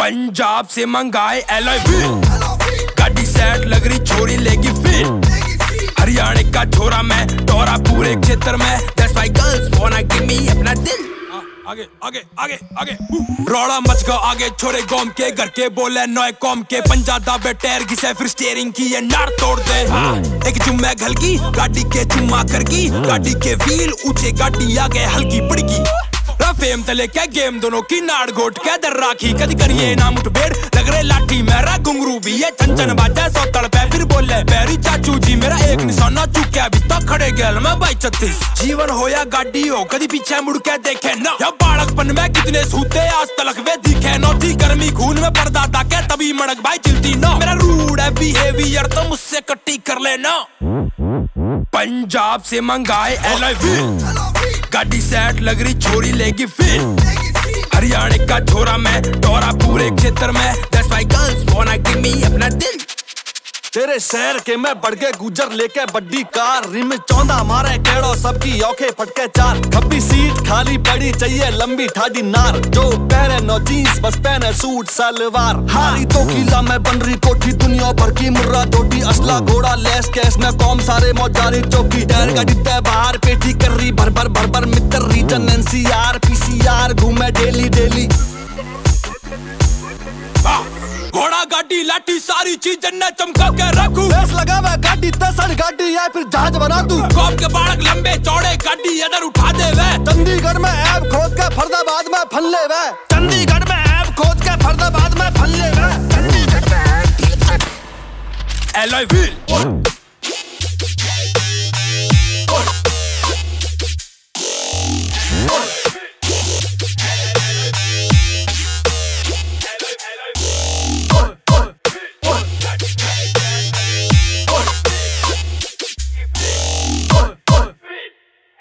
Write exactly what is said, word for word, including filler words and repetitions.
पंजाब से मंगाए alloy wheel, गाड़ी सेट लग रही छोरी लेगी फिर। हरियाणा का छोरा मैं टोरा पूरे क्षेत्र में, that's why girls wanna give me अपना दिल। आगे आगे आगे आगे रोड़ा मच गया आगे छोरे गोम के घर के बोले नोए कॉम के पंजादा बेटेर घिसे फिर स्टीयरिंग की ये नाड़ तोड़ दे। एक जुम्मे घलगी गाड़ी के जुम्मा करगी, गाड़ी के व्हील ऊंचे गाड़ी आगे हल्की पड़गी। फेम तले क्या गेम दोनों की नाड़ घोट के दर राखी, कदी करिए ना मुठभेड़ लग रहे लाठी मेरा घुंगरू भी ये छन बाजा सौ तड़ पे फिर बोले बैरी चाचू जी मेरा एक निशाना चूक अभी तक खड़े गल में भाई छत्तीस। जीवन हो या गाड़ी हो कदी पीछे मुड़ के देखे ना, या बालकपन में कितने सूते आज तलक वे दिखे न थी गर्मी खून में परदादा के तभी मड़क भाई चिलती न। मेरा रूड है बिहेवियर तो मुझसे कट्टी कर लेना। पंजाब से मंगाए एलॉय व्हील, गाड़ी सेट लग रही छोरी लेगी फिर। हरियाणा का छोरा मैं टोरा पूरे क्षेत्र में, that's why girls wanna give me अपना दिल। तेरे शहर के मैं बढ़ के गुजर लेके बड्डी कार, रिम चौंदा मारे केड़ो सबकी औखे फटके चार। खब्बी सीट खाली पड़ी चाहिए लंबी ठाडी नार, जो पहने नो जीन्स बस पहने सूट सलवार। हारी तो किला में बन रही कोठी दुनिया भर की मुर्रा डोटी, असला घोड़ा लेस कैस में कौम सारे मौजारी चौकी। टायर गाड़ी तय बाहर पेटी कर रही भर भर भर भर मित्र रीजन एनसीआर पीसीआर घूमे डेली डेली। घोड़ा गाड़ी लाठी सारी चीज ने चमका के रखूं, बेस लगा मैं गाड़ी तसड़ गाड़ी या फिर जहाज बना दूं। कौम के बालक लंबे चौड़े गाड़ी इधर उठा दे वे, चंडीगढ़ में ऐप खोद के फरीदाबाद में फल्ले वे। चंडीगढ़ में ऐप खोद के फरीदाबाद में फल्ले वे। Alloy wheel